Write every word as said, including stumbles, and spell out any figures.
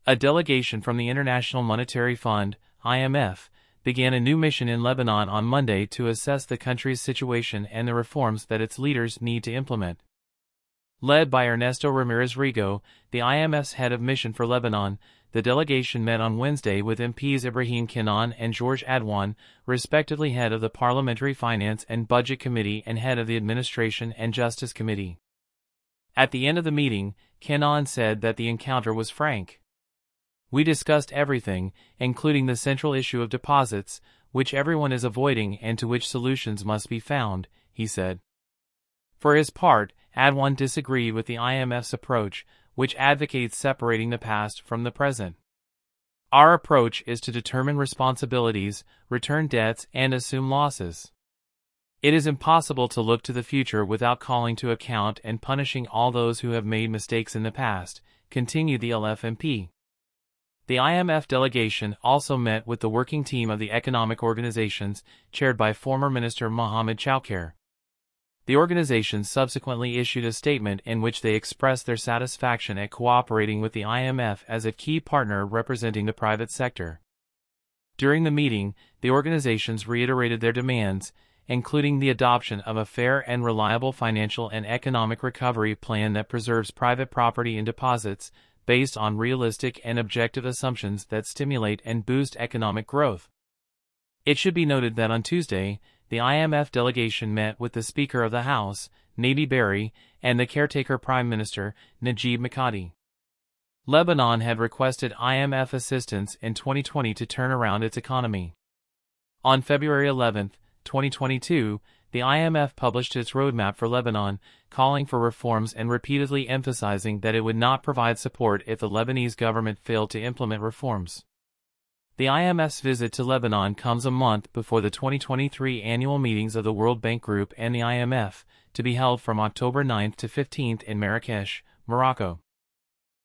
A delegation from the International Monetary Fund, I M F, began a new mission in Lebanon on Monday to assess the country's situation and the reforms that its leaders need to implement. Led by Ernesto Ramirez Rigo, the I M F's head of mission for Lebanon, the delegation met on Wednesday with M Ps Ibrahim Kenan and George Adwan, respectively head of the Parliamentary Finance and Budget Committee and head of the Administration and Justice Committee. At the end of the meeting, Kenan said that the encounter was frank. "We discussed everything, including the central issue of deposits, which everyone is avoiding and to which solutions must be found," he said. For his part, Adwan disagreed with the I M F's approach, which advocates separating the past from the present. "Our approach is to determine responsibilities, return debts, and assume losses. It is impossible to look to the future without calling to account and punishing all those who have made mistakes in the past," continued the L F M P. The I M F delegation also met with the working team of the economic organizations, chaired by former Minister Mohamed Chowker. The organizations subsequently issued a statement in which they expressed their satisfaction at cooperating with the I M F as a key partner representing the private sector. During the meeting, the organizations reiterated their demands, including the adoption of a fair and reliable financial and economic recovery plan that preserves private property and deposits, based on realistic and objective assumptions that stimulate and boost economic growth. It should be noted that on Tuesday, the I M F delegation met with the Speaker of the House, Nabi Berri, and the caretaker Prime Minister, Najib Mikati. Lebanon had requested I M F assistance in twenty twenty to turn around its economy. On February eleventh, twenty twenty-two, the I M F published its roadmap for Lebanon, calling for reforms and repeatedly emphasizing that it would not provide support if the Lebanese government failed to implement reforms. The I M F's visit to Lebanon comes a month before the twenty twenty-three annual meetings of the World Bank Group and the I M F, to be held from October ninth to fifteenth in Marrakesh, Morocco.